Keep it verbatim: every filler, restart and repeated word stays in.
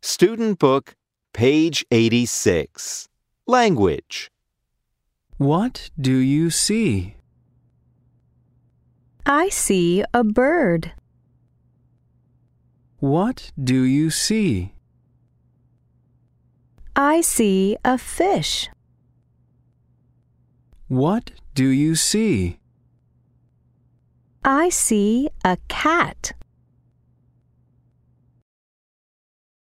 Student Book, page eighty-six. Language. What do you see? I see a bird. What do you see? I see a fish. What do you see? I see a cat.